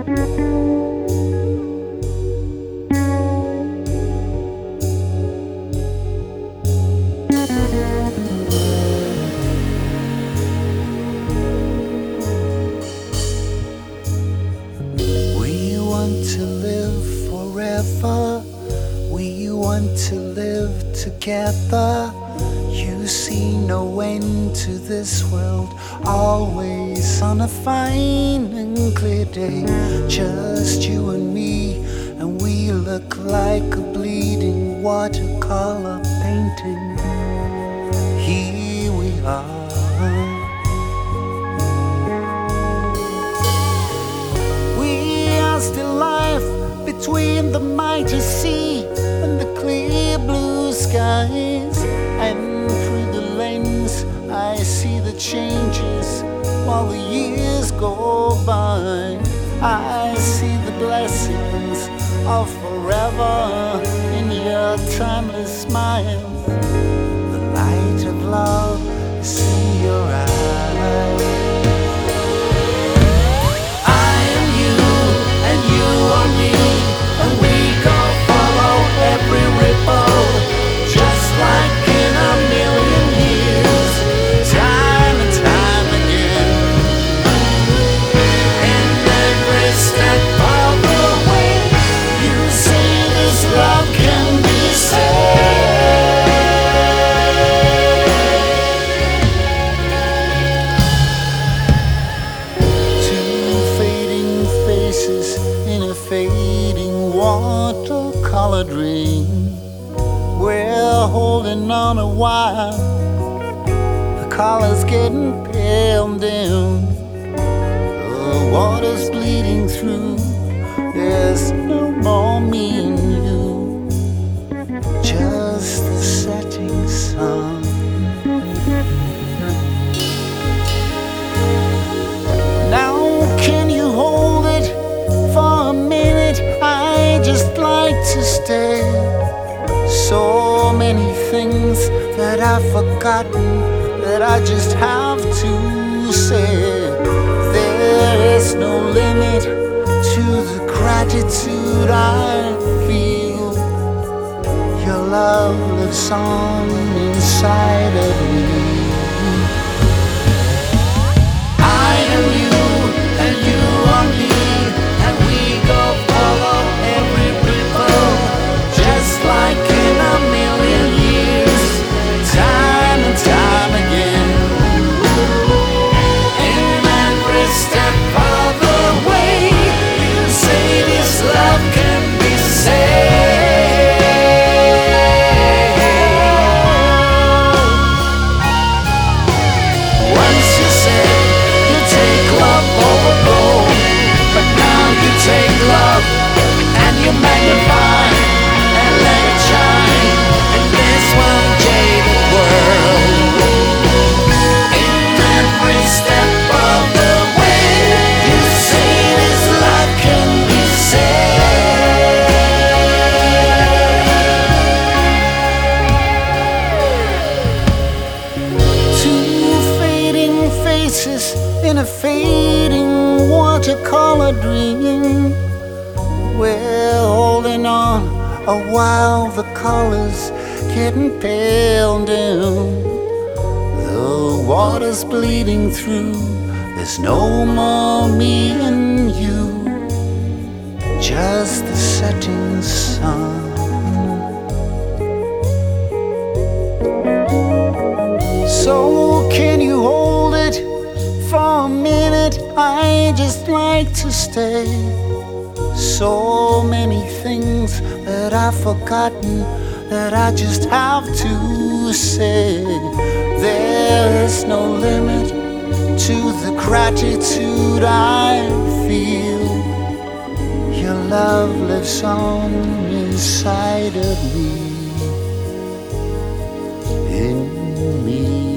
We want to live forever. We want to live together. You see no end to this world, always on a fine and clear day. Just you and me, and we look like a bleeding watercolor painting. Here we are. We are still life between the mighty sea and the clear blue skies. And through the lens I see the changes while the years go by. I see the blessings of forever in your timeless smile. The light of love is in your eyes. I am you and you are me, and we go follow every ripple, just like in a million years, time and time again. In every step of the way, you see this love can be saved. Two fading faces in a fading watercolor dream. We're holding on a while, the color's getting pale and dim. The water's bleeding through, there's no more me and you, just the setting sun. Now can you hold it for a minute? I just like to stay. So many things that I've forgotten that I just have to say. There is no limit to the gratitude I feel. Your love lives on inside of me. I am you and you are me, and we go follow every ripple, just like in a million years, time and time again. In every step of the way, you say this love can be saved. Once you said you take love overboard, but now you take love and you magnify and let it shine in this one jaded world. In every step of the way, you say this love can be saved. Two fading faces in a fading watercolor dream. We're holding on a while the colors getting pale and dim. The water's bleeding through, there's no more me and you, just the setting sun. So can you hold it for a minute? I just like to stay. So many things that I've forgotten that I just have to say. There is no limit to the gratitude I feel. Your love lives on inside of me, in me.